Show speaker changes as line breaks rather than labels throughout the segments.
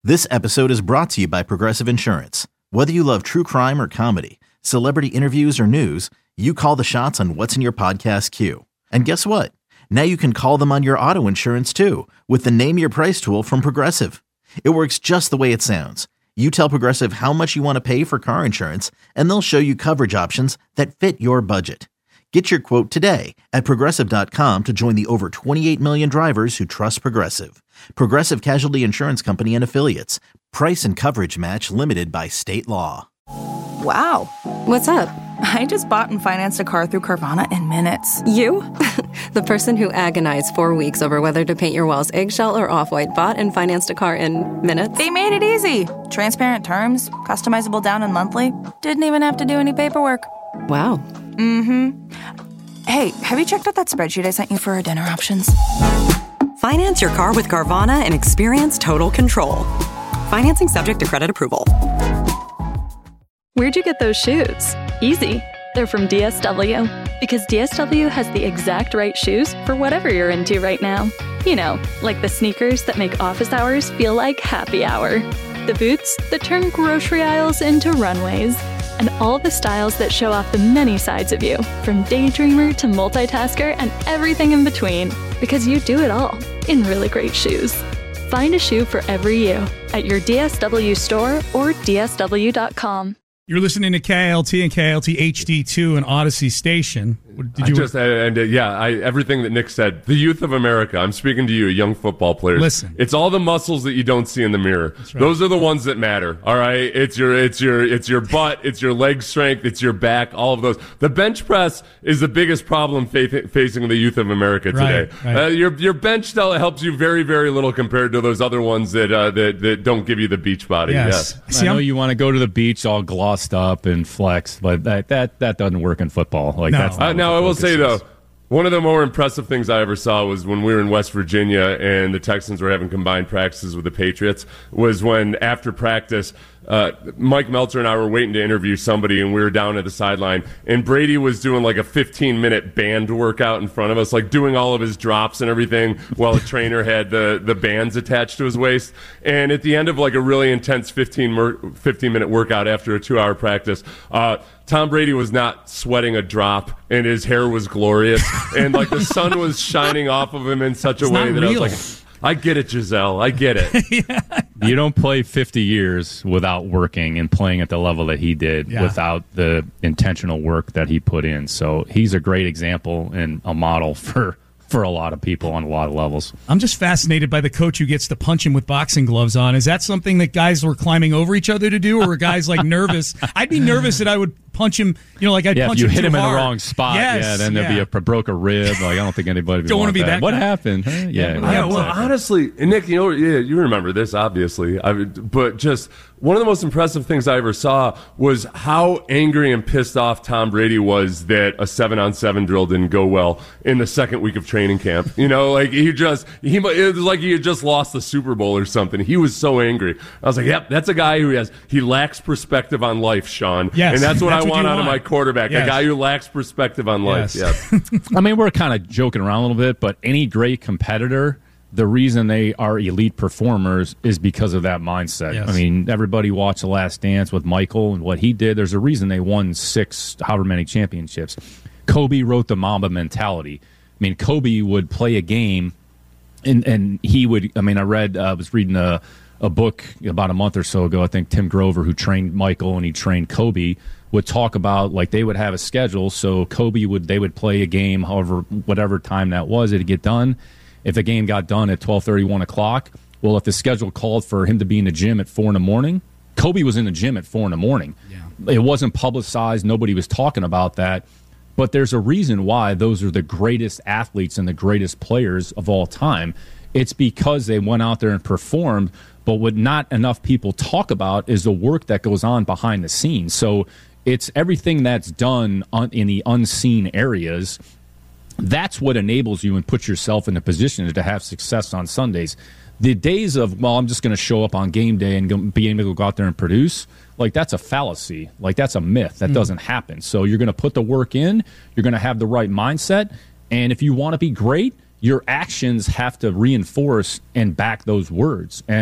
This episode is brought to you by Progressive Insurance. Whether you love true crime or comedy, celebrity interviews or news, you call the shots on what's in your podcast queue. And guess what? Now you can call them on your auto insurance too with the Name Your Price tool from Progressive. It works just the way it sounds. You tell Progressive how much you want to pay for car insurance, and they'll show you coverage options that fit your budget. Get your quote today at Progressive.com to join the over 28 million drivers who trust Progressive. Progressive Casualty Insurance Company and Affiliates. Price and coverage match limited by state law.
Wow.
What's up?
I just bought and financed a car through Carvana in minutes.
You? The person who agonized 4 weeks over whether to paint your walls eggshell or off-white bought and financed a car in minutes?
They made it easy. Transparent terms, customizable down and monthly. Didn't even have to do any paperwork.
Wow.
Mm-hmm. Hey, have you checked out that spreadsheet I sent you for our dinner options?
Finance your car with Carvana and experience total control. Financing subject to credit approval.
Where'd you get those shoes? Easy. They're from DSW. Because DSW has the exact right shoes for whatever you're into right now. You know, like the sneakers that make office hours feel like happy hour. The boots that turn grocery aisles into runways. And all the styles that show off the many sides of you, from daydreamer to multitasker and everything in between. Because you do it all in really great shoes. Find a shoe for every you at your DSW store or DSW.com.
You're listening to KLT and KLT HD2 and Odyssey Station.
Everything that Nick said. The youth of America. I'm speaking to you, young football players.
Listen,
it's all the muscles that you don't see in the mirror.
That's right.
Those are the ones that matter. All right, it's your butt, it's your leg strength, it's your back. All of those. The bench press is the biggest problem facing the youth of America today.
Right.
Your bench still helps you very, very little compared to those other ones that don't give you the beach body.
Yes.
I know you want to go to the beach all glossed up and flex, but that doesn't work in football. That's not
now I will say though, one of the more impressive things I ever saw was when we were in West Virginia and the Texans were having combined practices with the Patriots, was when after practice, Mike Meltzer and I were waiting to interview somebody, and we were down at the sideline, and Brady was doing like a 15-minute band workout in front of us, like doing all of his drops and everything while a trainer had the bands attached to his waist. And at the end of like a really intense 15-minute workout after a 2-hour practice, Tom Brady was not sweating a drop, and his hair was glorious, and like the sun was shining off of him in such a way that I was like, I get it, Giselle. I get it.
Yeah. You don't play 50 years without working and playing at the level that he did without the intentional work that he put in. So he's a great example and a model for a lot of people on a lot of levels.
I'm just fascinated by the coach who gets to punch him with boxing gloves on. Is that something that guys were climbing over each other to do, or were guys like nervous? I'd be nervous that I would punch him, like I'd punch him
if you hit him
too hard.
in the wrong spot, then there'd be broke a rib. Like, I don't think anybody would
don't want to be that.
What happened? Huh?
Well, honestly, Nick, you remember this, obviously, but just one of the most impressive things I ever saw was how angry and pissed off Tom Brady was that a 7-on-7 drill didn't go well in the second week of training camp. It was like he had just lost the Super Bowl or something. He was so angry. I was like, yep, that's a guy he lacks perspective on life, Sean.
Yes,
and that's what I want out of my quarterback, a guy who lacks perspective on life.
Yes.
Yeah.
I mean, we're kind of joking around a little bit, but any great competitor, the reason they are elite performers is because of that mindset.
Yes.
I mean, everybody watched The Last Dance with Michael and what he did. There's a reason they won 6, however many championships. Kobe wrote the Mamba mentality. I mean, Kobe would play a game, and he would. I mean, I was reading a book about a month or so ago. I think Tim Grover, who trained Michael and he trained Kobe, would talk about like they would have a schedule. So they would play a game, whatever time that was, it'd get done. If the game got done at 12:30, 1 o'clock, well, if the schedule called for him to be in the gym at 4 in the morning, Kobe was in the gym at 4 in the morning. Yeah. It wasn't publicized. Nobody was talking about that. But there's a reason why those are the greatest athletes and the greatest players of all time. It's because they went out there and performed, but what not enough people talk about is the work that goes on behind the scenes. So it's everything that's done in the unseen areas. That's what enables you and puts yourself in a position to have success on Sundays. The days of, I'm just going to show up on game day and be able to go out there and produce, like that's a fallacy. Like that's a myth. That doesn't happen. So you're going to put the work in. You're going to have the right mindset. And if you want to be great, your actions have to reinforce and back those words. And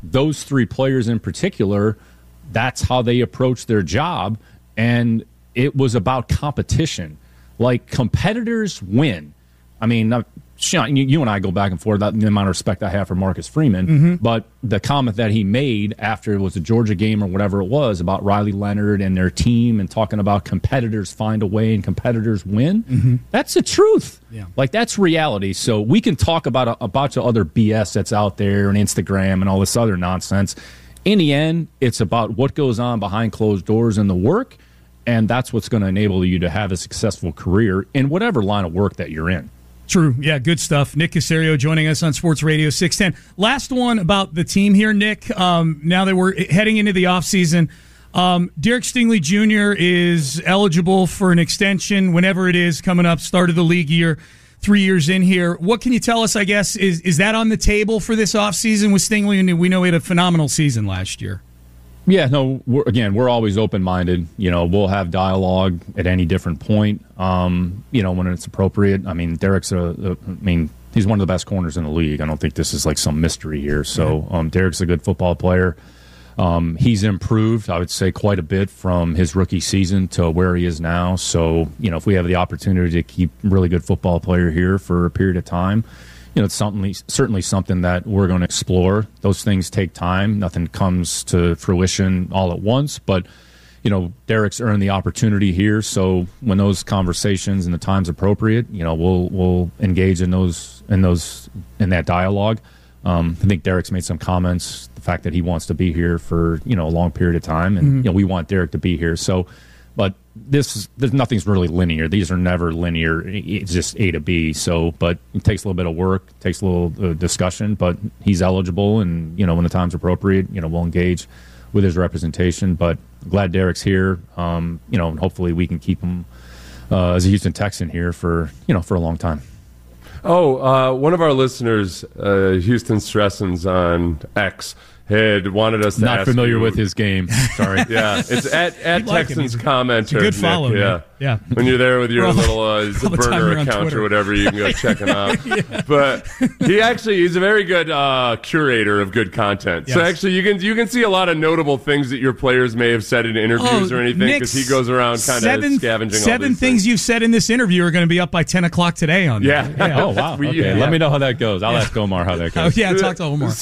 those three players in particular, that's how they approach their job. And it was about competition. Like, competitors win. I mean, Sean, you and I go back and forth about the amount of respect I have for Marcus Freeman, but the comment that he made after it was a Georgia game or whatever it was about Riley Leonard and their team and talking about competitors find a way and competitors win, that's the truth.
Yeah.
Like, that's reality. So we can talk about a bunch of other BS that's out there and Instagram and all this other nonsense. In the end, it's about what goes on behind closed doors in the work, and that's what's going to enable you to have a successful career in whatever line of work that you're in.
True. Yeah, good stuff. Nick Caserio joining us on Sports Radio 610. Last one about the team here, Nick. Now that we're heading into the offseason, Derek Stingley Jr. is eligible for an extension whenever it is coming up, start of the league year, 3 years in here. What can you tell us, I guess, is that on the table for this offseason with Stingley? And we know he had a phenomenal season last year.
Yeah, no, we're always open-minded. We'll have dialogue at any different point, when it's appropriate. I mean, Derek's he's one of the best corners in the league. I don't think this is like some mystery here. So Derek's a good football player. He's improved, I would say, quite a bit from his rookie season to where he is now. So, if we have the opportunity to keep a really good football player here for a period of time, it's certainly something that we're going to explore. Those things take time. Nothing comes to fruition all at once. But, Derek's earned the opportunity here. So when those conversations and the time's appropriate, we'll engage in that dialogue. I think Derek's made some comments, the fact that he wants to be here for, a long period of time. And, we want Derek to be here. So, but nothing's really linear. These are never linear. It's just A to B. So, but it takes a little bit of work, takes a little discussion. But he's eligible, and when the time's appropriate, we'll engage with his representation. But glad Derek's here. And hopefully we can keep him as a Houston Texan here for a long time.
One of our listeners, Houston Stressens on X, had wanted us to
not
ask
familiar
you,
with his game. Sorry.
Yeah, it's at Texans commenter.
It's a good follow.
Nick,
yeah.
When you're there with your little burner account
Twitter
or whatever, you can go check him out. But he's a very good curator of good content.
Yes.
So actually, you can see a lot of notable things that your players may have said in interviews or anything, because he goes around kind of scavenging.
Seven things you've said in this interview are going to be up by 10 o'clock today on.
Yeah.
Oh wow. Okay. Let me know how that goes. I'll ask Omar how that goes.
Talk to Omar.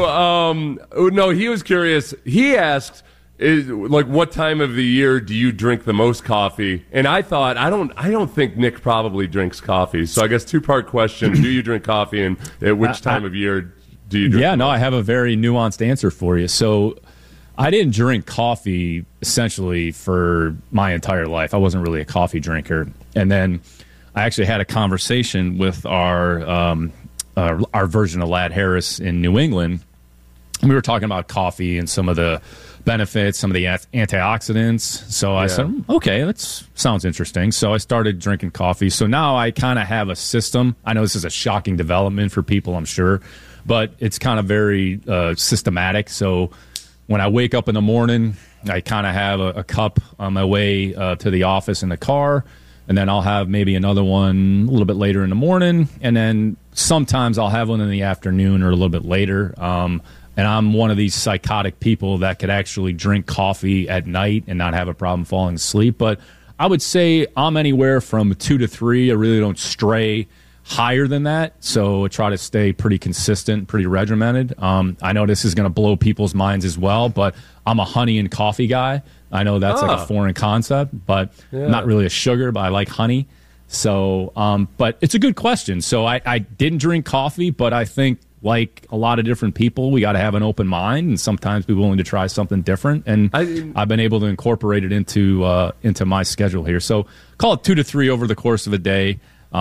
So no, he was curious. He asked, what time of the year do you drink the most coffee? And I thought, I don't think Nick probably drinks coffee. So I guess two-part question: do you drink coffee, and at which time of year do you drink?
Yeah, no, I have a very nuanced answer for you. So I didn't drink coffee essentially for my entire life. I wasn't really a coffee drinker, and then I actually had a conversation with our version of Lad Harris in New England. We were talking about coffee and some of the benefits, some of the antioxidants. So I said, okay, that sounds interesting. So I started drinking coffee. So now I kind of have a system. I know this is a shocking development for people, I'm sure, but it's kind of very systematic. So when I wake up in the morning, I kind of have a cup on my way to the office in the car, and then I'll have maybe another one a little bit later in the morning, and then sometimes I'll have one in the afternoon or a little bit later. And I'm one of these psychotic people that could actually drink coffee at night and not have a problem falling asleep. But I would say I'm anywhere from 2 to 3. I really don't stray higher than that. So I try to stay pretty consistent, pretty regimented. I know this is going to blow people's minds as well, but I'm a honey and coffee guy. I know that's like a foreign concept, but I'm not really a sugar, but I like honey. So, but it's a good question. So I didn't drink coffee, but I think, like a lot of different people, we got to have an open mind and sometimes be willing to try something different. And I've been able to incorporate it into my schedule here. So call it 2 to 3 over the course of a day.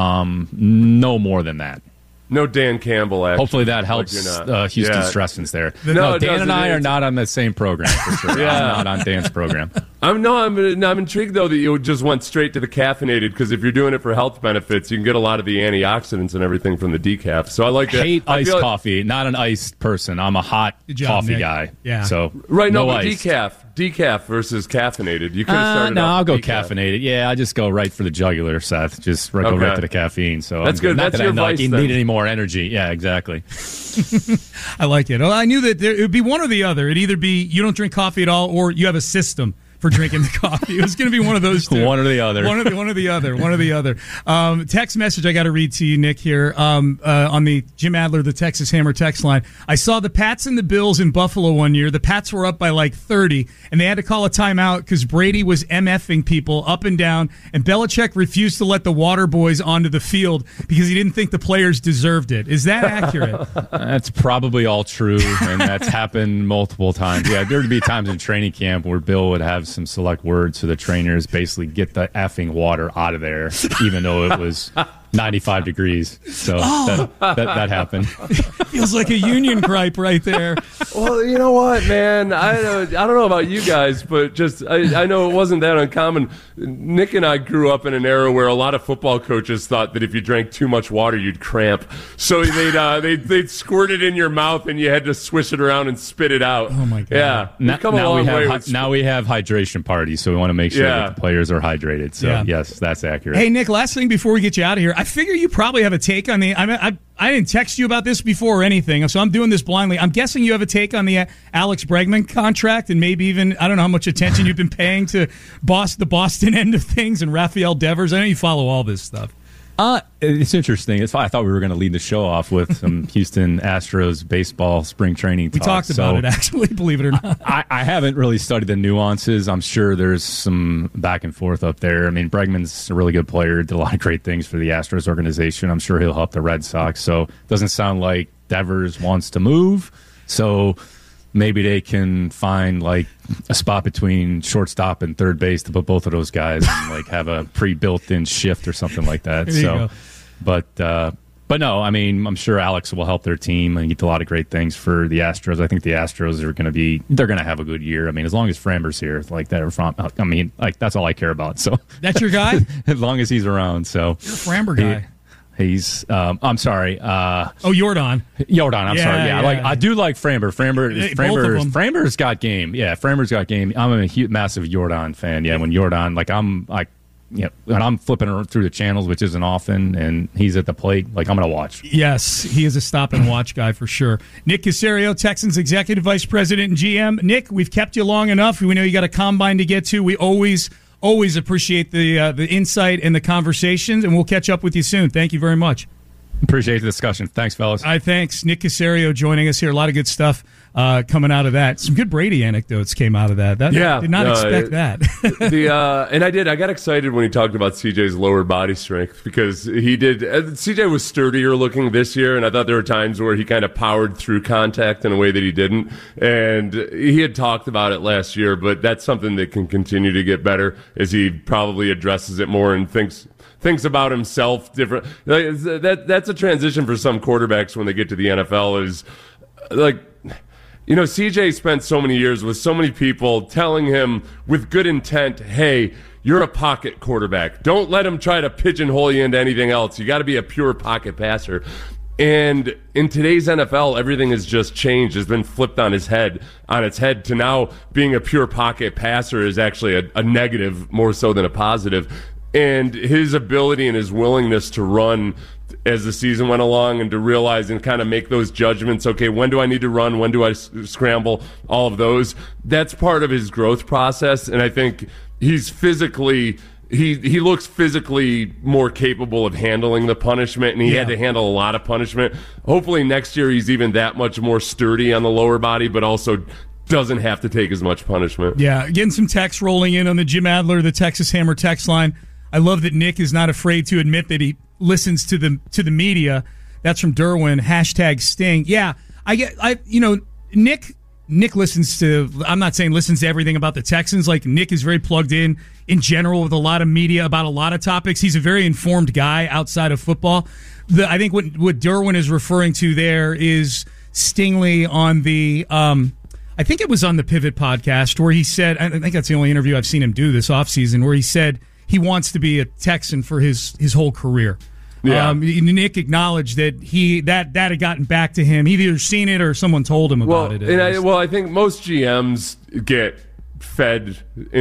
No more than that.
No Dan Campbell, actually.
Hopefully that helps Houston Stressens there.
No,
Dan and I are not on the same program, for sure. I'm not on Dan's program.
I'm intrigued though that you just went straight to the caffeinated, because if you're doing it for health benefits, you can get a lot of the antioxidants and everything from the decaf. So I like that.
Hate iced coffee. Not an iced person. I'm a hot coffee guy.
Yeah.
So
right. No,
but
decaf versus caffeinated. You could have started.
No, I'll go
decaf.
caffeinated. Yeah, I just go right for the jugular, Seth. Just go right to the caffeine. So
that's good.
Not
That's
that
your
I
vice,
need any more energy. Yeah, exactly.
I like it. Oh, I knew that it would be one or the other. It'd either be you don't drink coffee at all, or you have a system for drinking the coffee. It was going to be one of those two.
One or the other.
One or the other. Text message I got to read to you, Nick, here on the Jim Adler, the Texas Hammer text line. I saw the Pats and the Bills in Buffalo one year. The Pats were up by like 30, and they had to call a timeout because Brady was MFing people up and down, and Belichick refused to let the water boys onto the field because he didn't think the players deserved it. Is that accurate?
That's probably all true, and that's happened multiple times. Yeah, there would be times in training camp where Bill would have some select words to the trainers, basically get the effing water out of there, even though it was 95 degrees. So that happened.
Feels like a union gripe right there.
Well, you know what, man? I don't know about you guys, but just I know it wasn't that uncommon. Nick and I grew up in an era where a lot of football coaches thought that if you drank too much water, you'd cramp. So they'd squirt it in your mouth, and you had to swish it around and spit it out.
Oh my god!
Yeah,
now we have hydration parties, so we want to make sure that the players are hydrated. So yes, that's accurate.
Hey Nick, last thing before we get you out of here, I figure you probably have a take on the. I didn't text you about this before or anything, so I'm doing this blindly. I'm guessing you have a take on the Alex Bregman contract, and maybe even, I don't know how much attention you've been paying to the Boston end of things and Rafael Devers. I know you follow all this stuff.
It's interesting. I thought we were going to lead the show off with some Houston Astros baseball spring training talk.
We talked about it, actually, believe it or not.
I haven't really studied the nuances. I'm sure there's some back and forth up there. I mean, Bregman's a really good player, did a lot of great things for the Astros organization. I'm sure he'll help the Red Sox. So it doesn't sound like Devers wants to move. So maybe they can find like a spot between shortstop and third base to put both of those guys and like have a pre-built-in shift or something like that. But no, I mean, I'm sure Alex will help their team and get a lot of great things for the Astros. I think the Astros they're going to have a good year. I mean, as long as Framber's here, like that, I mean, like that's all I care about. So
that's your guy?
As long as he's around. So
you're a Framber guy.
He's I'm sorry.
Yordan.
I'm sorry. Yeah, I do like Framber. Framber's got game. Yeah, Framber's got game. I'm a massive Yordan fan. Yeah, when Yordan, when I'm flipping through the channels, which isn't often, and he's at the plate, I'm going to watch.
Yes, he is a stop and watch guy for sure. Nick Caserio, Texans Executive Vice President and GM. Nick, we've kept you long enough. We know you got a combine to get to. We always appreciate the insight and the conversations, and we'll catch up with you soon. Thank you very much.
Appreciate the discussion. Thanks, fellas.
Thanks. Nick Caserio joining us here. A lot of good stuff coming out of that. Some good Brady anecdotes came out of that. Did not expect that.
I got excited when he talked about CJ's lower body strength, because he did. CJ was sturdier looking this year, and I thought there were times where he kind of powered through contact in a way that he didn't. And he had talked about it last year, but that's something that can continue to get better as he probably addresses it more and thinks about himself different. That's a transition for some quarterbacks when they get to the NFL, is like, CJ spent so many years with so many people telling him with good intent, hey, you're a pocket quarterback. Don't let him try to pigeonhole you into anything else. You got to be a pure pocket passer. And in today's NFL, everything has just changed. It's been flipped on its head to now being a pure pocket passer is actually a negative more so than a positive. And his ability and his willingness to run as the season went along and to realize and kind of make those judgments, okay, when do I need to run? When do I scramble? All of those. That's part of his growth process. And I think he's physically, he looks physically more capable of handling the punishment, and he had to handle a lot of punishment. Hopefully next year he's even that much more sturdy on the lower body, but also doesn't have to take as much punishment.
Yeah, getting some text rolling in on the Jim Adler, the Texas Hammer text line. I love that Nick is not afraid to admit that he listens to the media. That's from Derwin. #Sting. Yeah, Nick listens to. I'm not saying listens to everything about the Texans. Like, Nick is very plugged in general with a lot of media about a lot of topics. He's a very informed guy outside of football. I think what Derwin is referring to there is Stingley on the I think it was on the Pivot podcast where he said, I think that's the only interview I've seen him do this offseason, where he said he wants to be a Texan for his whole career.
Yeah.
Nick acknowledged that that had gotten back to him. He'd either seen it or someone told him about it.
I think most GMs get fed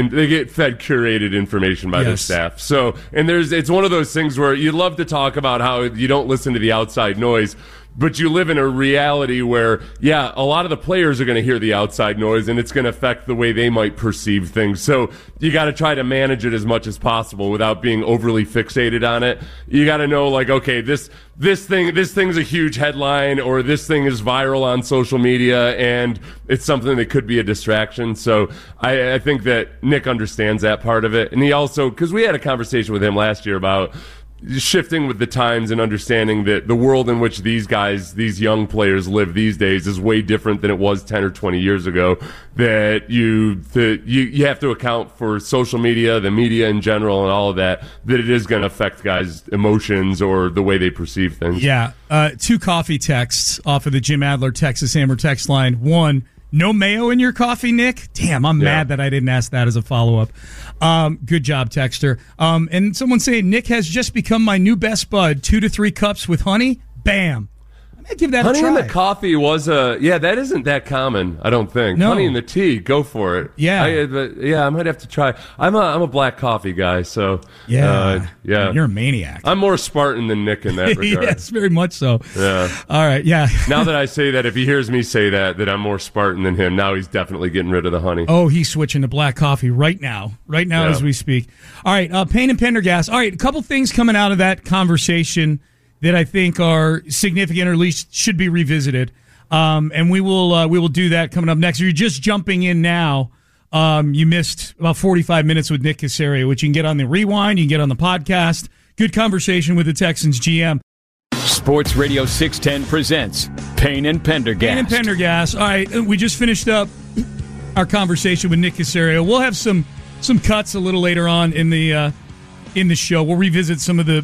curated information by their staff. So, and it's one of those things where you love to talk about how you don't listen to the outside noise, but you live in a reality where, a lot of the players are going to hear the outside noise, and it's going to affect the way they might perceive things. So you got to try to manage it as much as possible without being overly fixated on it. You got to know, like, okay, this thing's a huge headline, or this thing is viral on social media, and it's something that could be a distraction. So I think that Nick understands that part of it. And he also, because we had a conversation with him last year about shifting with the times and understanding that the world in which these young players live these days is way different than it was 10 or 20 years ago, that you have to account for social media, the media in general, and all of that it is going to affect guys' emotions or the way they perceive things. Yeah.
2 coffee texts off of the Jim Adler Texas Hammer text line. 1, no mayo in your coffee, Nick? Damn, I'm mad that I didn't ask that as a follow-up. Good job, texter. And someone saying, Nick has just become my new best bud. 2 to 3 cups with honey. Bam. I'm going to give that
honey
a try.
Honey in the coffee was that isn't that common, I don't think.
No.
Honey in the tea, go for it.
Yeah.
I might have to try. I'm a black coffee guy, so.
Yeah. You're a maniac.
I'm more Spartan than Nick in that regard.
Yes, very much so.
Yeah.
All right, yeah.
Now that I say that, if he hears me say that I'm more Spartan than him, now he's definitely getting rid of the honey.
Oh, he's switching to black coffee right now as we speak. All right, Payne and Pendergast. All right, a couple things coming out of that conversation that I think are significant, or at least should be revisited. And we will do that coming up next. If you're just jumping in now, you missed about 45 minutes with Nick Caserio, which you can get on the Rewind, you can get on the podcast. Good conversation with the Texans GM.
Sports Radio 610 presents Payne and Pendergast.
Payne and Pendergast. All right, we just finished up our conversation with Nick Caserio. We'll have some cuts a little later on in the show. We'll revisit some of the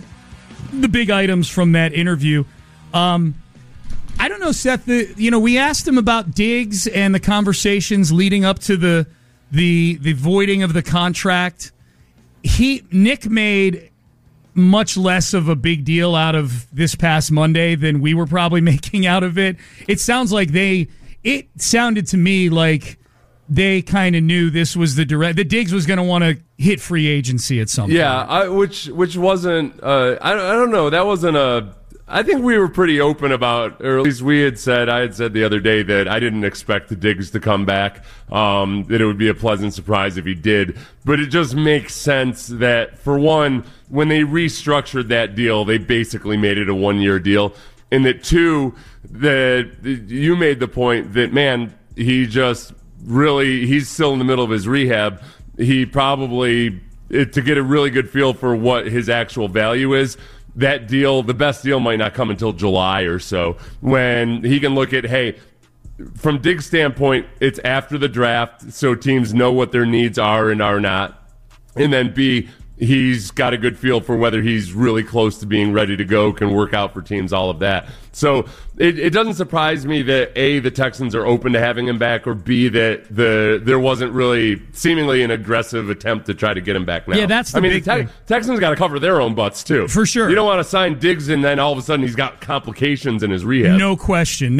big items from that interview. I don't know, Seth. We asked him about Diggs and the conversations leading up to the voiding of the contract. Nick made much less of a big deal out of this past Monday than we were probably making out of it. It sounded to me like they kind of knew this was that Diggs was going to want to hit free agency at some point.
Yeah, which wasn't. I don't know. That wasn't a. I think we were pretty open about, or at least I had said the other day that I didn't expect the Diggs to come back. That it would be a pleasant surprise if he did. But it just makes sense that, for one, when they restructured that deal, they basically made it a 1-year deal. And that, 2, that you made the point that, man, he's still in the middle of his rehab. He probably, to get a really good feel for what his actual value is, that deal, the best deal might not come until July or so, when he can look at, hey, from Diggs' standpoint, it's after the draft, so teams know what their needs are and are not. And then B, he's got a good feel for whether he's really close to being ready to go, can work out for teams, all of that. So it doesn't surprise me that A, the Texans are open to having him back, or B, that there wasn't really seemingly an aggressive attempt to try to get him back now.
Yeah, that's the big thing.
Texans got to cover their own butts too.
For sure.
You don't want to sign Diggs and then all of a sudden he's got complications in his rehab.
No question.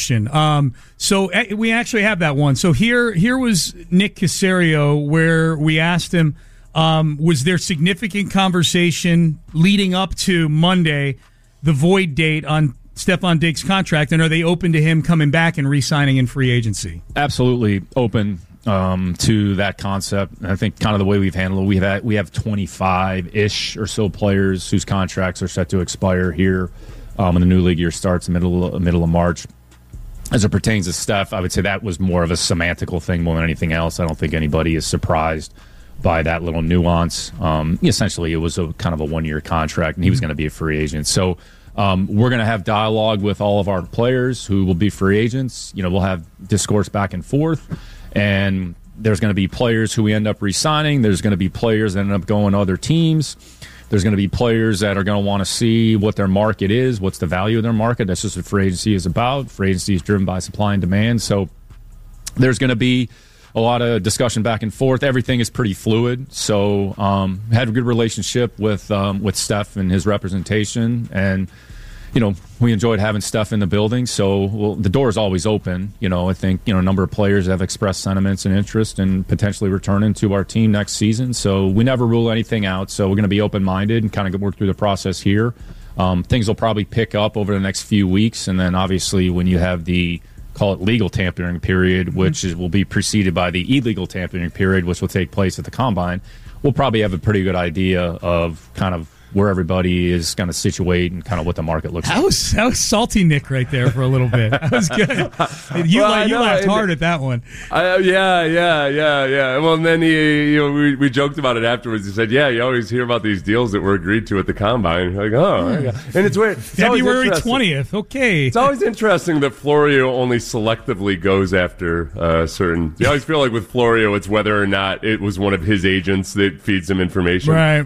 So we actually have that one. So here was Nick Caserio, where we asked him, was there significant conversation leading up to Monday, the void date on Stephon Diggs' contract, and are they open to him coming back and re-signing in free agency?
Absolutely open to that concept. And I think kind of the way we've handled it, we have 25-ish or so players whose contracts are set to expire here when the new league year starts in middle of March. As it pertains to Steph, I would say that was more of a semantical thing more than anything else. I don't think anybody is surprised by that little nuance. Essentially, it was a kind of a 1-year contract, and he was going to be a free agent. So we're going to have dialogue with all of our players who will be free agents. We'll have discourse back and forth, and there's going to be players who we end up re-signing. There's going to be players that end up going to other teams. There's going to be players that are going to want to see what their market is, what's the value of their market. That's just what free agency is about. Free agency is driven by supply and demand. So there's going to be a lot of discussion back and forth. Everything is pretty fluid. So had a good relationship with Steph and his representation, and we enjoyed having Steph in the building. So the door is always open. I think a number of players have expressed sentiments and interest in potentially returning to our team next season. So we never rule anything out. So we're going to be open-minded and kind of work through the process here. Things will probably pick up over the next few weeks, and then obviously when you have the call it legal tampering period, which will be preceded by the illegal tampering period, which will take place at the Combine, we'll probably have a pretty good idea of kind of where everybody is going to situate and kind of what the market looks like.
That was salty Nick right there for a little bit. That was good. You laughed hard at that one.
Yeah. Well, and then we joked about it afterwards. He said, "Yeah, you always hear about these deals that were agreed to at the Combine." Like, and it's weird.
February 20th. Okay.
It's always interesting that Florio only selectively goes after certain. You always feel like with Florio, it's whether or not it was one of his agents that feeds him information.
Right.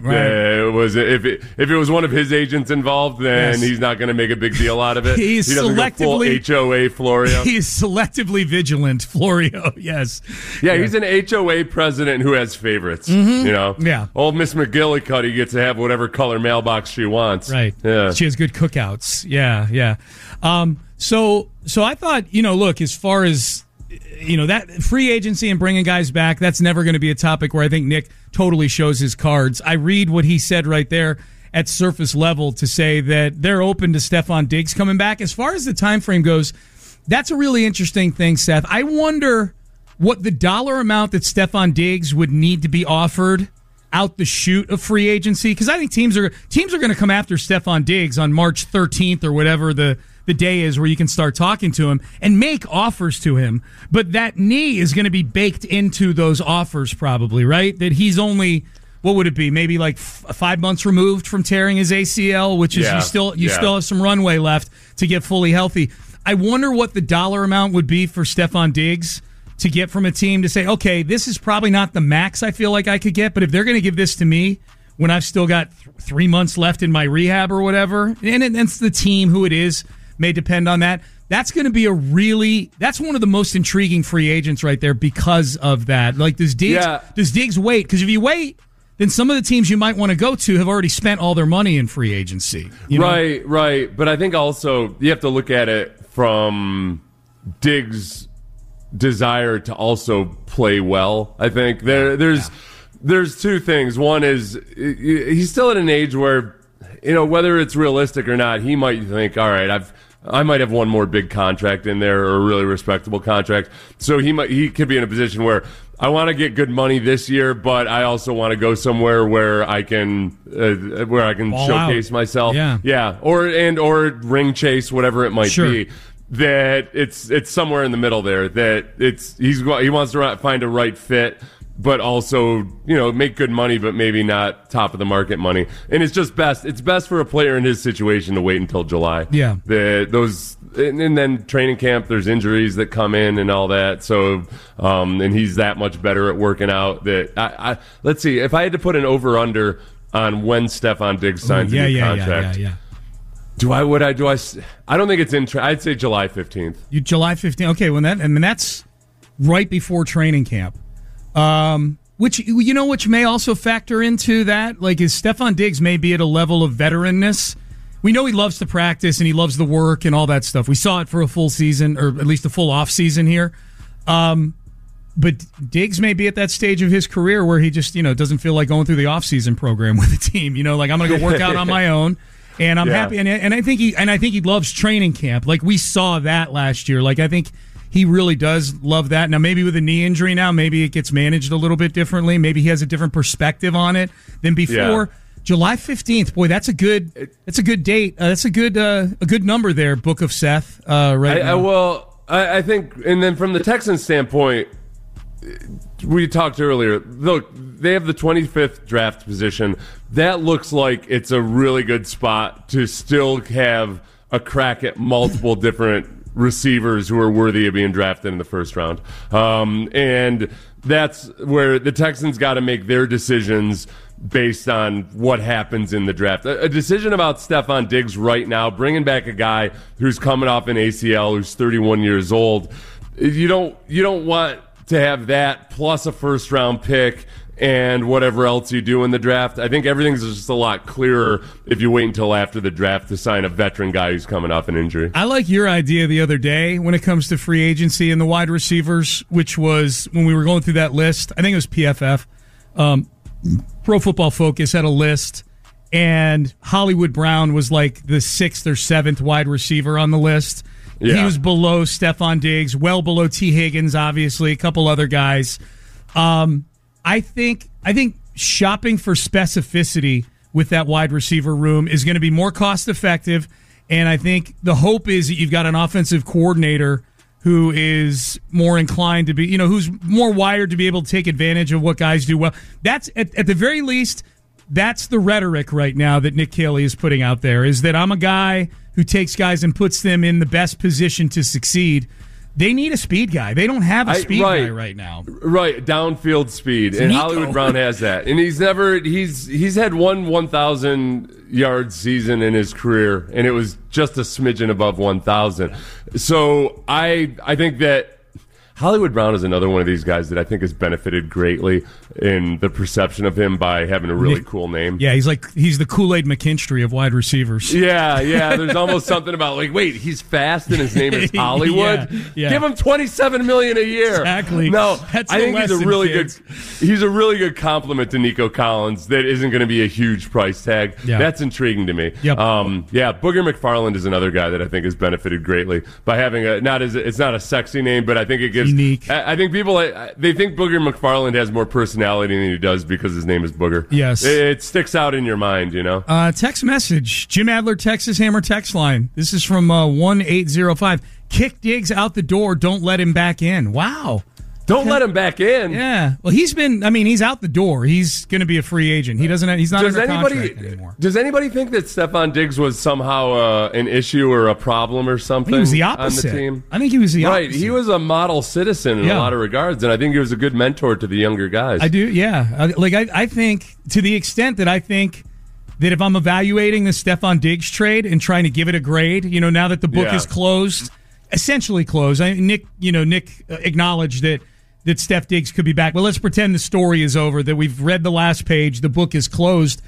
If it was one of his agents involved, then he's not going to make a big deal out of it.
He doesn't
go full HOA Florio.
He's selectively vigilant, Florio. Yes.
Yeah, he's an HOA president who has favorites.
Mm-hmm. Yeah.
Old Miss McGillicuddy gets to have whatever color mailbox she wants.
Right.
Yeah.
She has good cookouts. Yeah. So I thought, look, as far as that free agency and bringing guys back, that's never going to be a topic where I think Nick totally shows his cards. I read what he said right there at surface level to say that they're open to Stephon Diggs coming back. As far as the time frame goes, that's a really interesting thing, Seth. I wonder what the dollar amount that Stephon Diggs would need to be offered out the chute of free agency, because I think teams are going to come after Stephon Diggs on March 13th or whatever the day is where you can start talking to him and make offers to him. But that knee is going to be baked into those offers probably, right? That he's only, what would it be? Maybe like 5 months removed from tearing his ACL, which is you still have some runway left to get fully healthy. I wonder what the dollar amount would be for Stephon Diggs to get from a team to say, okay, this is probably not the max I feel like I could get, but if they're going to give this to me when I've still got 3 months left in my rehab or whatever, and it's the team who it is, may depend on that. That's going to be that's one of the most intriguing free agents right there because of that. Like, does Diggs wait? Because if you wait, then some of the teams you might want to go to have already spent all their money in free agency.
Right. But I think also you have to look at it from Diggs' desire to also play well. I think there's two things. One is he's still at an age where, whether it's realistic or not, he might think, all right, I might have one more big contract in there or a really respectable contract. So he could be in a position where I want to get good money this year, but I also want to go somewhere where I can showcase myself. Yeah. Or ring chase, whatever it might be. That it's somewhere in the middle there. That he wants to find a right fit, but also, make good money, but maybe not top of the market money. And it's just best. It's best for a player in his situation to wait until July.
Yeah.
And then training camp, there's injuries that come in and all that. So, and he's that much better at working out that let's see, if I had to put an over under on when Stephon Diggs signs a new contract.
Yeah.
I don't think it's in. I'd say July 15th.
July 15th. Okay, that's right before training camp. Which may also factor into that. Like, is Stephon Diggs may be at a level of veteranness. We know he loves to practice and he loves the work and all that stuff. We saw it for a full season, or at least a full off season here. But Diggs may be at that stage of his career where he just, doesn't feel like going through the off season program with the team. Like, I'm going to go work out on my own. And I'm happy, and I think he loves training camp. Like, we saw that last year. Like, I think he really does love that. Now, maybe with a knee injury now, maybe it gets managed a little bit differently. Maybe he has a different perspective on it than before. Yeah. July 15th, boy, that's a good date. That's a good number there, Book of Seth.
I think, and then from the Texans' standpoint, we talked earlier. Look, they have the 25th draft position. That looks like it's a really good spot to still have a crack at multiple different receivers who are worthy of being drafted in the first round. And that's where the Texans got to make their decisions based on what happens in the draft. A decision about Stephon Diggs right now, bringing back a guy who's coming off an ACL, who's 31 years old, you don't want to have that plus a first-round pick and whatever else you do in the draft. I think everything's just a lot clearer if you wait until after the draft to sign a veteran guy who's coming off an injury.
I like your idea the other day when it comes to free agency and the wide receivers, which was when we were going through that list. I think it was PFF. Pro Football Focus had a list, and Hollywood Brown was like the 6th or 7th wide receiver on the list. Yeah. He was below Stephon Diggs, well below T. Higgins, obviously, a couple other guys. I think shopping for specificity with that wide receiver room is going to be more cost effective, and I think the hope is that you've got an offensive coordinator who is more inclined to be, who's more wired to be able to take advantage of what guys do well. That's at the very least, that's the rhetoric right now that Nick Caley is putting out there, is that I'm a guy who takes guys and puts them in the best position to succeed. They need a speed guy. They don't have a speed guy right now.
Right, downfield speed. And Hollywood Brown has that. And he's had one 1,000-yard season in his career, and it was just a smidgen above 1,000. So I think that Hollywood Brown is another one of these guys that I think has benefited greatly in the perception of him by having a really cool name.
Yeah, he's the Kool-Aid McKinstry of wide receivers.
Yeah. There's almost something about wait, he's fast and his name is Hollywood.
Yeah.
Give him $27 million a year.
Exactly.
No, I think he's a really good compliment to Nico Collins. That isn't going to be a huge price tag. Yeah. That's intriguing to me.
Yep.
Booger McFarland is another guy that I think has benefited greatly by having it's not a sexy name, but I think it gives.
Unique.
I think people they think Booger McFarland has more personality than he does because his name is Booger.
Yes,
it sticks out in your mind,
Text message: Jim Adler, Texas Hammer text line. This is from 1805. Kick Diggs out the door. Don't let him back in. Wow.
Don't let him back in.
Yeah. Well, he's out the door. He's going to be a free agent. He's not under contract anymore.
Does anybody think that Stephon Diggs was somehow an issue or a problem or something?
He was the opposite.
On the team?
I think he was the opposite.
Right. He was a model citizen in a lot of regards, and I think he was a good mentor to the younger guys.
I do, yeah. I think to the extent that I think that if I'm evaluating the Stephon Diggs trade and trying to give it a grade, now that the book is closed, essentially closed. Nick acknowledged that Steph Diggs could be back. But let's pretend the story is over, that we've read the last page, the book is closed.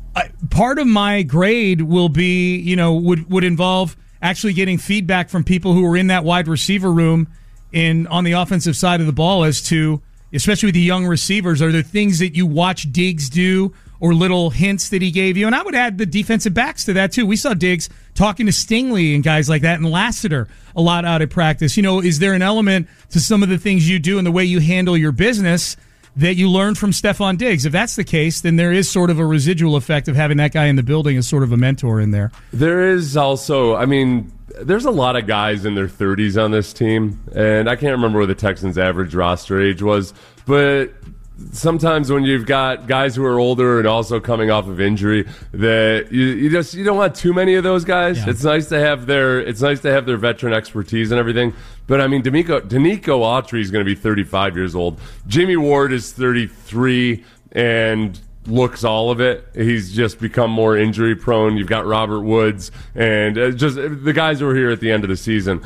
Part of my grade will be, would involve actually getting feedback from people who are in that wide receiver room on the offensive side of the ball as to, especially with the young receivers, are there things that you watch Diggs do or little hints that he gave you? And I would add the defensive backs to that, too. We saw Diggs talking to Stingley and guys like that, and Lassiter a lot out at practice. Is there an element to some of the things you do and the way you handle your business that you learned from Stephon Diggs? If that's the case, then there is sort of a residual effect of having that guy in the building as sort of a mentor in there.
There is also, there's a lot of guys in their 30s on this team, and I can't remember what the Texans' average roster age was, but sometimes when you've got guys who are older and also coming off of injury, that you don't want too many of those guys. Yeah. It's nice to have their veteran expertise and everything. But Danico Autry is going to be 35 years old. Jimmy Ward is 33 and looks all of it. He's just become more injury prone. You've got Robert Woods and just the guys who are here at the end of the season.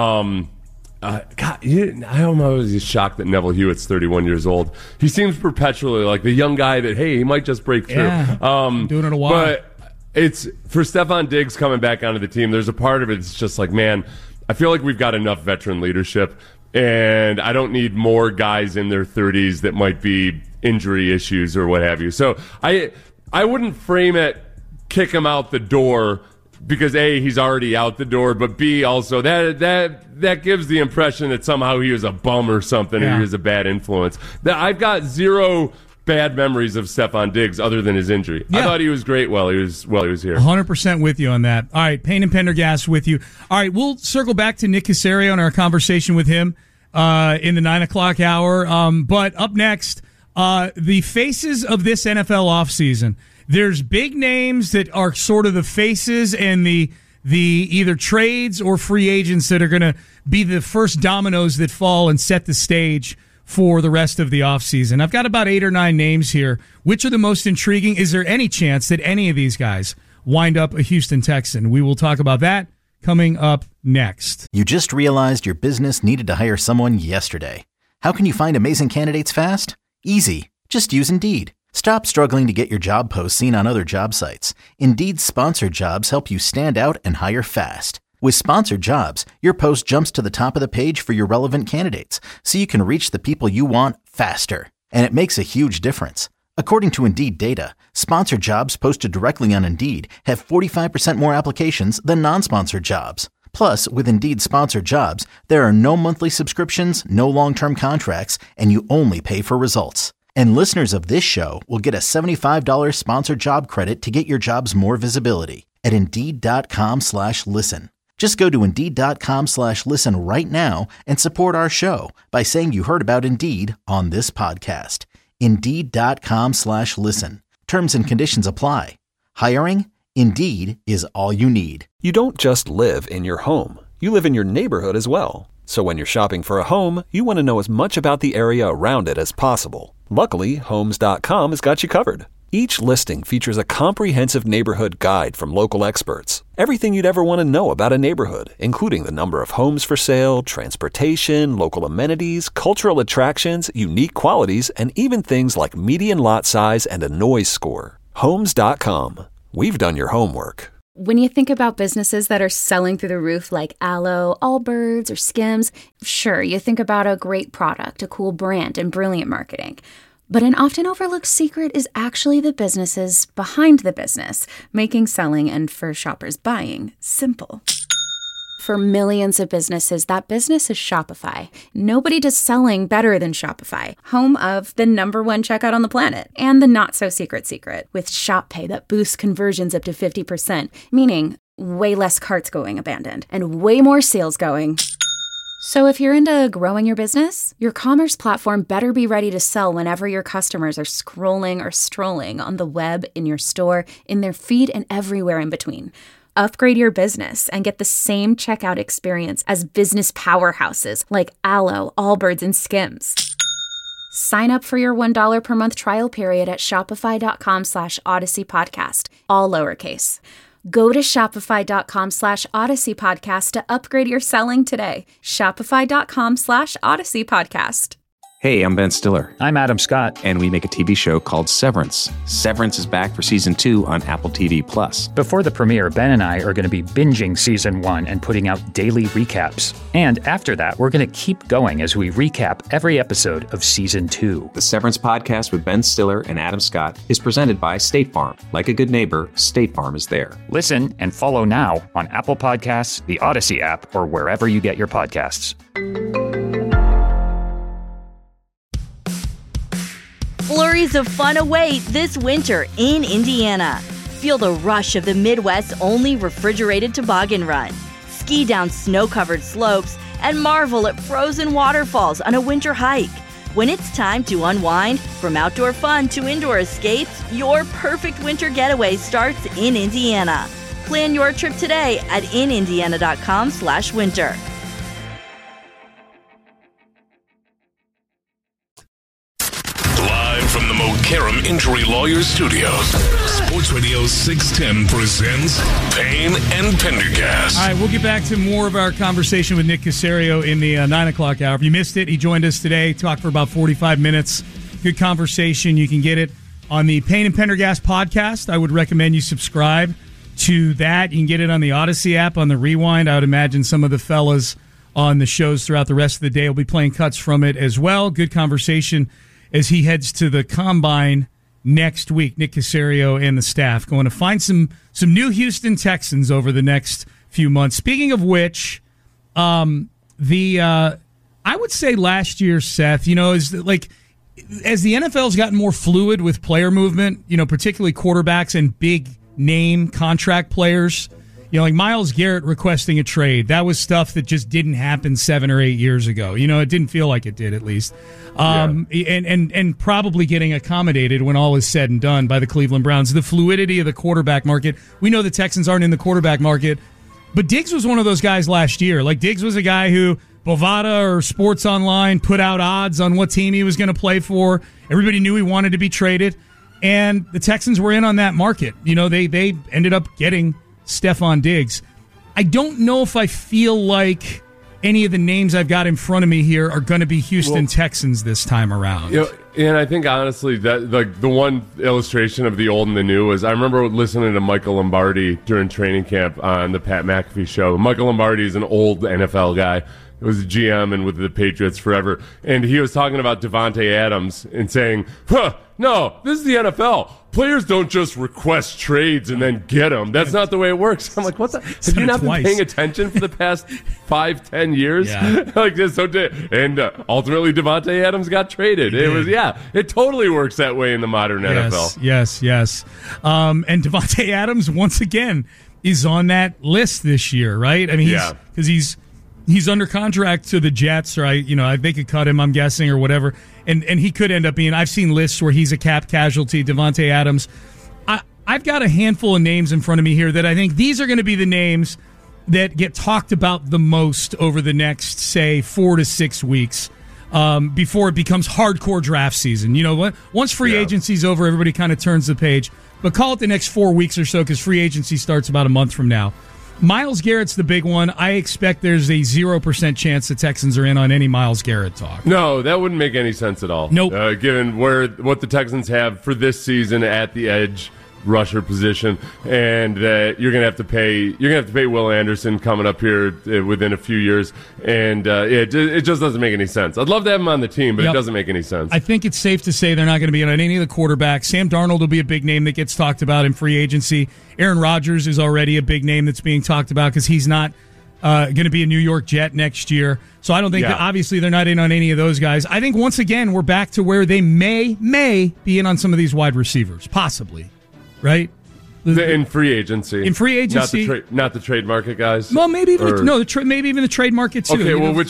I'm always shocked that Neville Hewitt's 31 years old. He seems perpetually like the young guy that, hey, he might just break through.
Yeah, doing it a while.
But it's for Stephon Diggs coming back onto the team, there's a part of it that's just like, man, I feel like we've got enough veteran leadership, and I don't need more guys in their 30s that might be injury issues or what have you. So I wouldn't frame it kick him out the door, because A, he's already out the door, but B, also that gives the impression that somehow he was a bum or something, or he was a bad influence. I've got zero bad memories of Stephon Diggs other than his injury. Yeah. I thought he was great while he was here.
100% with you on that. All right, Payne and Pendergast with you. All right, we'll circle back to Nick Caserio and our conversation with him in the 9 o'clock hour. But up next, the faces of this NFL offseason. There's big names that are sort of the faces and the either trades or free agents that are going to be the first dominoes that fall and set the stage for the rest of the offseason. I've got about 8 or 9 names here. Which are the most intriguing? Is there any chance that any of these guys wind up a Houston Texan? We will talk about that coming up next.
You just realized your business needed to hire someone yesterday. How can you find amazing candidates fast? Easy. Just use Indeed. Stop struggling to get your job posts seen on other job sites. Indeed's sponsored jobs help you stand out and hire fast. With sponsored jobs, your post jumps to the top of the page for your relevant candidates, so you can reach the people you want faster. And it makes a huge difference. According to Indeed data, sponsored jobs posted directly on Indeed have 45% more applications than non-sponsored jobs. Plus, with Indeed sponsored jobs, there are no monthly subscriptions, no long-term contracts, and you only pay for results. And listeners of this show will get a $75 sponsored job credit to get your jobs more visibility at Indeed.com/listen. Just go to Indeed.com/listen right now and support our show by saying you heard about Indeed on this podcast. Indeed.com/listen. Terms and conditions apply. Hiring? Indeed is all you need.
You don't just live in your home. You live in your neighborhood as well. So when you're shopping for a home, you want to know as much about the area around it as possible. Luckily, Homes.com has got you covered. Each listing features a comprehensive neighborhood guide from local experts. Everything you'd ever want to know about a neighborhood, including the number of homes for sale, transportation, local amenities, cultural attractions, unique qualities, and even things like median lot size and a noise score. Homes.com. We've done your homework.
When you think about businesses that are selling through the roof like Aloe, Allbirds, or Skims, sure, you think about a great product, a cool brand, and brilliant marketing. But an often overlooked secret is actually the businesses behind the business, making selling and for shoppers buying simple. For millions of businesses, that business is Shopify. Nobody does selling better than Shopify, home of the #1 checkout on the planet, and the not-so-secret secret, with Shop Pay that boosts conversions up to 50%, meaning way less carts going abandoned, and way more sales going. So if you're into growing your business, your commerce platform better be ready to sell whenever your customers are scrolling or strolling on the web, in your store, in their feed, and everywhere in between. Upgrade your business and get the same checkout experience as business powerhouses like Aloe, Allbirds, and Skims. Sign up for your $1 per month trial period at shopify.com/Odyssey Podcast, all lowercase. Go to shopify.com/Odyssey Podcast to upgrade your selling today. Shopify.com/Odyssey Podcast.
Hey, I'm Ben Stiller.
I'm Adam Scott.
And we make a TV show called Severance. Severance is back for season 2 on Apple TV+.
Before the premiere, Ben and I are going to be binging season 1 and putting out daily recaps. And after that, we're going to keep going as we recap every episode of season 2.
The Severance podcast with Ben Stiller and Adam Scott is presented by State Farm. Like a good neighbor, State Farm is there.
Listen and follow now on Apple Podcasts, the Odyssey app, or wherever you get your podcasts.
Flurries of fun await this winter in Indiana. Feel the rush of the Midwest's only refrigerated toboggan run. Ski down snow-covered slopes and marvel at frozen waterfalls on a winter hike. When it's time to unwind, from outdoor fun to indoor escapes, your perfect winter getaway starts in Indiana. Plan your trip today at inindiana.com/winter.
From the Mokaram Injury Lawyers Studios, Sports Radio 610 presents Payne and Pendergast.
All right, we'll get back to more of our conversation with Nick Caserio in the 9 o'clock hour. If you missed it, he joined us today, talked for about 45 minutes. Good conversation. You can get it on the Payne and Pendergast podcast. I would recommend you subscribe to that. You can get it on the Odyssey app, on the Rewind. I would imagine some of the fellas on the shows throughout the rest of the day will be playing cuts from it as well. Good conversation as he heads to the Combine next week. Nick Caserio and the staff going to find some new Houston Texans over the next few months. Speaking of which, I would say last year, Seth, as the NFL's gotten more fluid with player movement, particularly quarterbacks and big name contract players, like Myles Garrett requesting a trade. That was stuff that just didn't happen 7 or 8 years ago. It didn't feel like it did, at least. And probably getting accommodated when all is said and done by the Cleveland Browns. The fluidity of the quarterback market. We know the Texans aren't in the quarterback market, but Diggs was one of those guys last year. Like, Diggs was a guy who Bovada or Sports Online put out odds on what team he was going to play for. Everybody knew he wanted to be traded, and the Texans were in on that market. They ended up getting Stephon Diggs. I don't know if I feel like any of the names I've got in front of me here are going to be Houston Texans this time around.
And I think, honestly, that the one illustration of the old and the new is I remember listening to Michael Lombardi during training camp on the Pat McAfee show. Michael Lombardi is an old NFL guy. It was a GM and with the Patriots forever. And he was talking about Davante Adams and saying, no, this is the NFL. Players don't just request trades and then get them. That's not the way it works. I'm like, what the? Have you not been paying attention for the past 5-10 years?
Yeah.
Like this, and ultimately Davante Adams got traded. It totally works that way in the modern NFL.
Yes. And Davante Adams, once again, is on that list this year, right? I mean, because he's under contract to the Jets, or they could cut him, I'm guessing, or whatever. And he could end up being. I've seen lists where he's a cap casualty. Davante Adams. I've got a handful of names in front of me here that I think these are going to be the names that get talked about the most over the next, say, 4 to 6 weeks before it becomes hardcore draft season. You know what? Once free agency's over, everybody kind of turns the page. But call it the next 4 weeks or so because free agency starts about a month from now. Myles Garrett's the big one. I expect there's a 0% chance the Texans are in on any Myles Garrett talk.
No, that wouldn't make any sense at all.
Nope.
Given what the Texans have for this season at the edge rusher position, and that you're gonna have to pay Will Anderson coming up here within a few years, and it just doesn't make any sense. I'd love to have him on the team, but it doesn't make any sense.
I think it's safe to say they're not going to be on any of the quarterbacks. Sam Darnold will be a big name that gets talked about in free agency. Aaron Rodgers is already a big name that's being talked about because he's not going to be a New York Jet next year. So I don't think that obviously they're not in on any of those guys. I think once again we're back to where they may be in on some of these wide receivers, possibly. Right?
In free agency. Not the trade market guys.
Well, maybe even maybe even the trade market too.
Okay, well,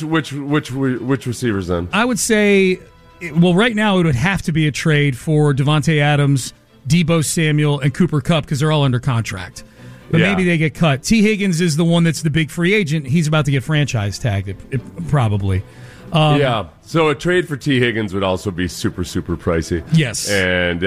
which receivers then?
I would say, right now it would have to be a trade for Davante Adams, Deebo Samuel, and Cooper Kupp because they're all under contract. But maybe they get cut. T. Higgins is the one that's the big free agent. He's about to get franchise tagged, probably.
So a trade for T. Higgins would also be super, super pricey.
Yes,
and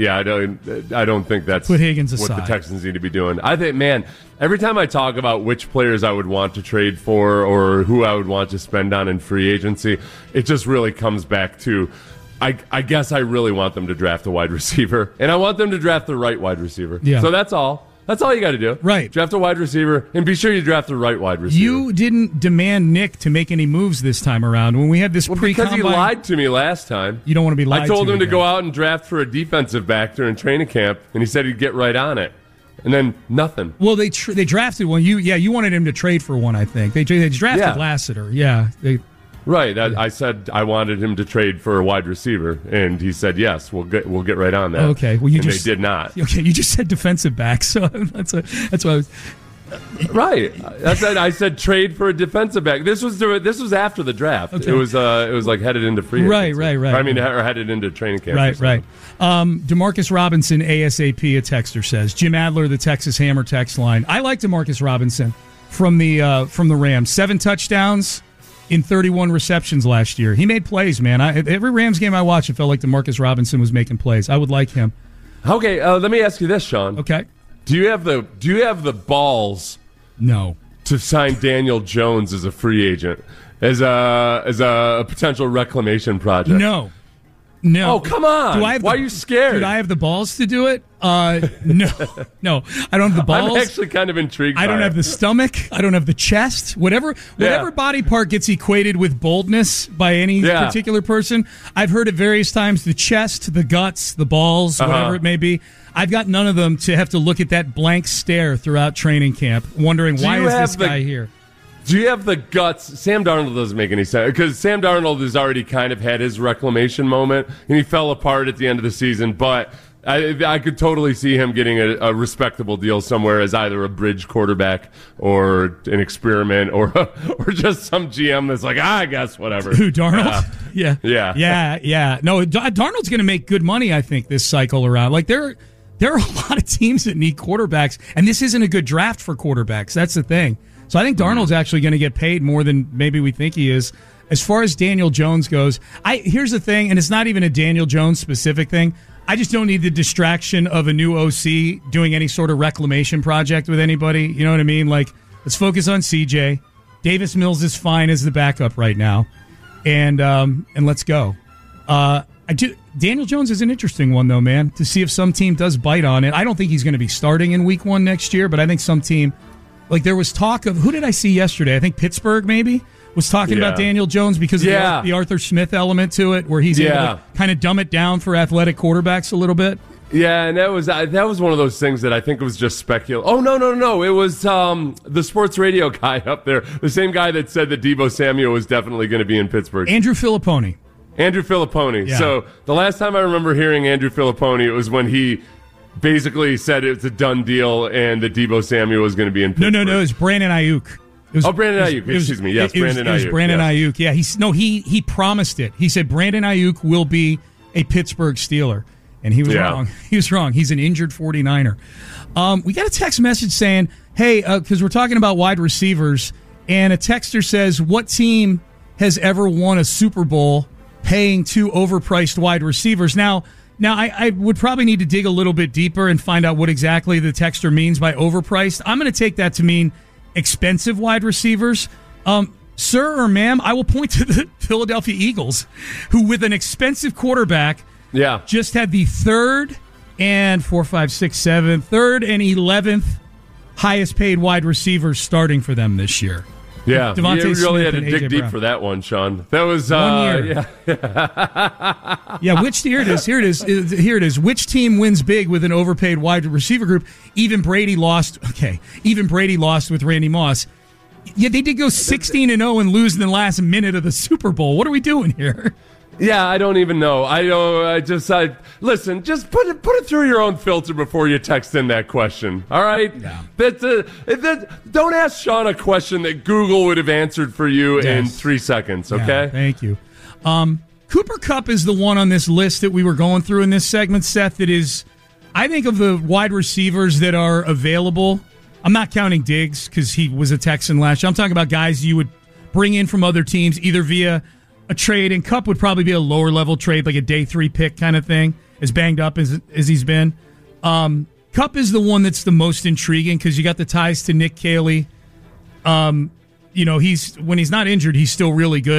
I don't think that's
put Higgins aside.
What the Texans need to be doing. I think, man, every time I talk about which players I would want to trade for or who I would want to spend on in free agency, it just really comes back to, I guess I really want them to draft a wide receiver, and I want them to draft the right wide receiver.
Yeah.
So that's all. That's all you got to do.
Right.
Draft a wide receiver, and be sure you draft the right wide receiver.
You didn't demand Nick to make any moves this time around. When we had this
because he lied to me last time.
You don't want to be lied to.
I told him to go out and draft for a defensive back during training camp, and he said he'd get right on it. And then nothing.
Well, they drafted one. You wanted him to trade for one, I think. They drafted Lassiter. Yeah.
Right. I said I wanted him to trade for a wide receiver, and he said yes. We'll get right on that.
Okay. Well,
they did not.
Okay. You just said defensive back, so that's why I was.
Right. I said trade for a defensive back. This was after the draft. Okay. It was like headed into free agency.
Right.
I mean, or headed into training camp.
Right. Demarcus Robinson, ASAP. A texter says Jim Adler, the Texas Hammer text line. I like Demarcus Robinson from the Rams. 7 touchdowns in 31 receptions last year. He made plays, man. Every Rams game I watched, it felt like DeMarcus Robinson was making plays. I would like him.
Okay, let me ask you this, Sean.
Okay.
Do you have the balls?
No.
To sign Daniel Jones as a free agent, as a potential reclamation project?
No.
Oh, come on. Why are you scared?
Did I have the balls to do it? No. I don't have the balls.
I'm actually kind of intrigued.
I don't have the stomach. I don't have the chest. Whatever body part gets equated with boldness by any particular person, I've heard at various times the chest, the guts, the balls, whatever it may be. I've got none of them to have to look at that blank stare throughout training camp, wondering why is this guy here?
Do you have the guts? Sam Darnold doesn't make any sense because Sam Darnold has already kind of had his reclamation moment, and he fell apart at the end of the season. But I could totally see him getting a respectable deal somewhere as either a bridge quarterback or an experiment or just some GM that's like, I guess whatever.
Who, Darnold? Yeah. No, Darnold's going to make good money, I think, this cycle around. Like there are a lot of teams that need quarterbacks, and this isn't a good draft for quarterbacks. That's the thing. So I think Darnold's actually going to get paid more than maybe we think he is. As far as Daniel Jones goes, here's the thing, and it's not even a Daniel Jones specific thing. I just don't need the distraction of a new OC doing any sort of reclamation project with anybody. You know what I mean? Like Let's focus on CJ. Davis Mills is fine as the backup right now, and let's go. Daniel Jones is an interesting one, though, man, to see if some team does bite on it. I don't think he's going to be starting in week 1 next year, but I think some team, like there was talk of, who did I see yesterday? I think Pittsburgh maybe was talking about Daniel Jones because of the Arthur Smith element to it, where he's able to kind of dumb it down for athletic quarterbacks a little bit.
Yeah, and that was one of those things that I think was just speculation. Oh, no. It was the sports radio guy up there, the same guy that said that Deebo Samuel was definitely going to be in Pittsburgh.
Andrew Filipponi.
Yeah. So the last time I remember hearing Andrew Filipponi, it was when he basically said it's a done deal and that Deebo Samuel was going to be in Pittsburgh.
No, it was Brandon Ayuk.
Brandon Ayuk. Excuse me. Yes, Brandon Ayuk. It was
Brandon Ayuk. Yeah, he promised it. He said Brandon Ayuk will be a Pittsburgh Steeler. And he was wrong. He was wrong. He's an injured 49er. We got a text message saying, hey, because we're talking about wide receivers, and a texter says, what team has ever won a Super Bowl paying 2 overpriced wide receivers? Now I would probably need to dig a little bit deeper and find out what exactly the texter means by overpriced. I'm going to take that to mean expensive wide receivers. Sir or ma'am, I will point to the Philadelphia Eagles, who with an expensive quarterback just had the third and 11th highest paid wide receivers starting for them this year.
Yeah,
Devontae
you really
Smith
had to dig deep for that one, Sean. That was
1 year. Here it is. Which team wins big with an overpaid wide receiver group? Even Brady lost with Randy Moss. Yeah, they did go 16-0 and lose in the last minute of the Super Bowl. What are we doing here?
Yeah, I don't even know. Listen, just put it through your own filter before you text in that question. All right? Yeah. Don't ask Sean a question that Google would have answered for you in 3 seconds, okay?
Yeah, thank you. Cooper Kupp is the one on this list that we were going through in this segment, Seth, that is, I think of the wide receivers that are available. I'm not counting Diggs because he was a Texan last year. I'm talking about guys you would bring in from other teams, either via a trade, and Kupp would probably be a lower level trade, like a day 3 pick kind of thing, as banged up as he's been. Kupp is the one that's the most intriguing because you got the ties to Nick Caley. When he's not injured, he's still really good.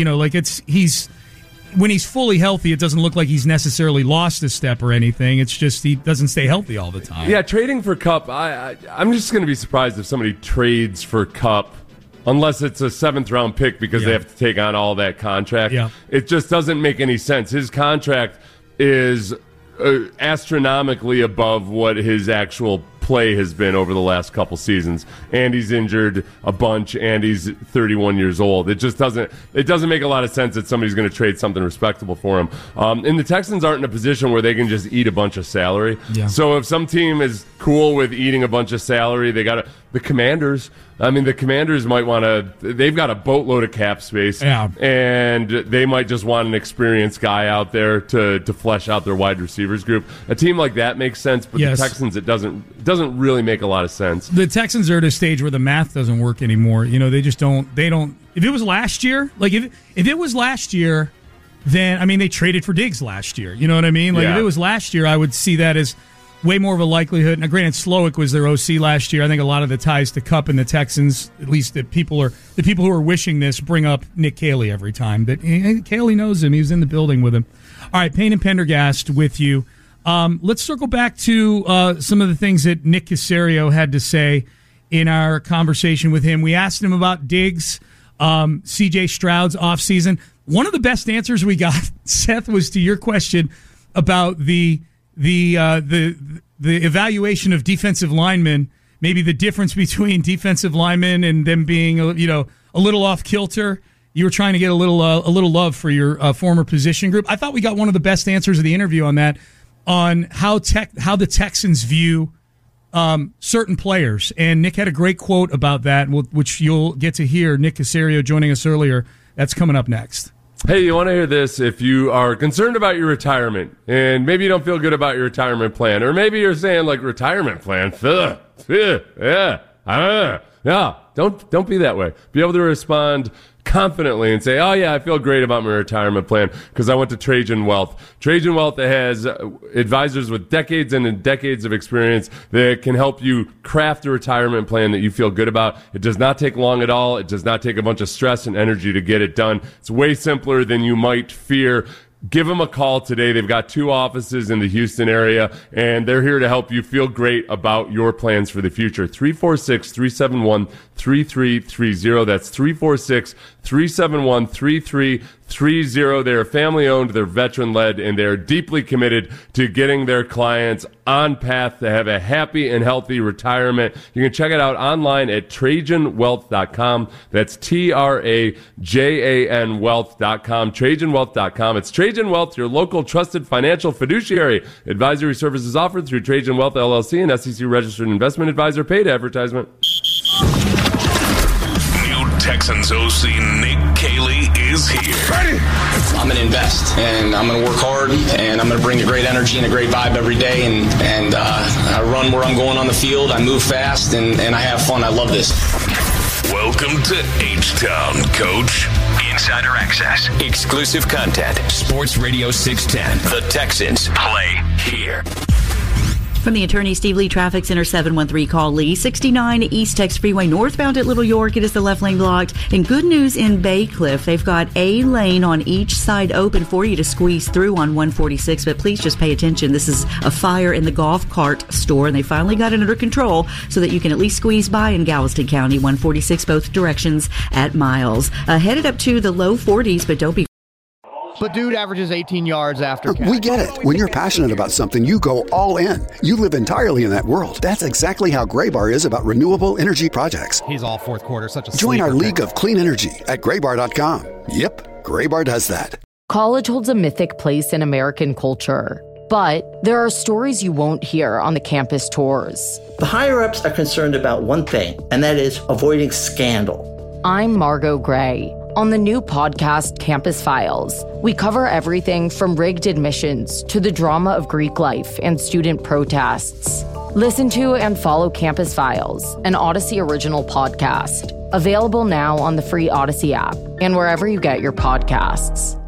When he's fully healthy, it doesn't look like he's necessarily lost a step or anything. It's just he doesn't stay healthy all the time.
Yeah, trading for Kupp, I'm just going to be surprised if somebody trades for Kupp. Unless it's a 7th-round pick because they have to take on all that contract. Yeah. It just doesn't make any sense. His contract is astronomically above what his actual play has been over the last couple seasons. And he's injured a bunch, and he's 31 years old. It just doesn't make a lot of sense that somebody's going to trade something respectable for him. And the Texans aren't in a position where they can just eat a bunch of salary. Yeah. So if some team is cool with eating a bunch of salary, the Commanders. I mean, the Commanders might want to. They've got a boatload of cap space, and they might just want an experienced guy out there to flesh out their wide receivers group. A team like that makes sense, but the Texans, it doesn't really make a lot of sense.
The Texans are at a stage where the math doesn't work anymore. They just don't. They don't. If it was last year, if it was last year, then they traded for Diggs last year. You know what I mean? If it was last year, I would see that as way more of a likelihood. Now, granted, Slowick was their OC last year. I think a lot of the ties to Kupp and the Texans, at least the people who are wishing this, bring up Nick Caley every time. But Caley knows him. He was in the building with him. All right, Payne and Pendergast with you. Let's circle back to some of the things that Nick Caserio had to say in our conversation with him. We asked him about Diggs, C.J. Stroud's offseason. One of the best answers we got, Seth, was to your question about the evaluation of defensive linemen, maybe the difference between defensive linemen and them being a little off kilter. You were trying to get a little love for your former position group. I thought we got one of the best answers of the interview on that, on how the Texans view certain players. And Nick had a great quote about that, which you'll get to hear. Nick Caserio joining us earlier. That's coming up next.
Hey, you want to hear this? If you are concerned about your retirement and maybe you don't feel good about your retirement plan, or maybe you're saying retirement plan, don't be that way. Be able to respond confidently and say, oh yeah, I feel great about my retirement plan because I went to Trajan Wealth. Trajan Wealth has advisors with decades and decades of experience that can help you craft a retirement plan that you feel good about. It does not take long at all. It does not take a bunch of stress and energy to get it done. It's way simpler than you might fear. Give them a call today. They've got 2 offices in the Houston area, and they're here to help you feel great about your plans for the future. 346-371-3330. That's 346-371-3330. They're family-owned, they're veteran-led, and they're deeply committed to getting their clients on path to have a happy and healthy retirement. You can check it out online at TrajanWealth.com. That's TrajanWealth.com. TrajanWealth.com. It's Trajan Wealth, your local trusted financial fiduciary. Advisory services offered through Trajan Wealth LLC, an SEC-registered investment advisor. Paid advertisement.
Texans OC Nick Caley is here.
Ready? I'm going to invest, and I'm going to work hard, and I'm going to bring a great energy and a great vibe every day, and I run where I'm going on the field. I move fast, and I have fun. I love this.
Welcome to H-Town, Coach.
Insider access. Exclusive content. Sports Radio 610. The Texans play here.
From the attorney Steve Lee Traffic Center, 713 call Lee. 69 East Tex Freeway northbound at Little York. It is the left lane blocked. And good news in Bay Cliff. They've got a lane on each side open for you to squeeze through on 146. But please just pay attention. This is a fire in the golf cart store, and they finally got it under control so that you can at least squeeze by in Galveston County. 146 both directions at miles. Headed up to the low 40s, but don't be.
But dude averages 18 yards after catch.
We get it. When you're passionate about something, you go all in. You live entirely in that world. That's exactly how Graybar is about renewable energy projects.
He's all fourth quarter, such a
Join our League of Clean Energy at Graybar.com. Yep, Graybar does that.
College holds a mythic place in American culture, but there are stories you won't hear on the campus tours.
The higher-ups are concerned about one thing, and that is avoiding scandal.
I'm Margot Gray. On the new podcast, Campus Files, we cover everything from rigged admissions to the drama of Greek life and student protests. Listen to and follow Campus Files, an Odyssey original podcast. Available now on the free Odyssey app and wherever you get your podcasts.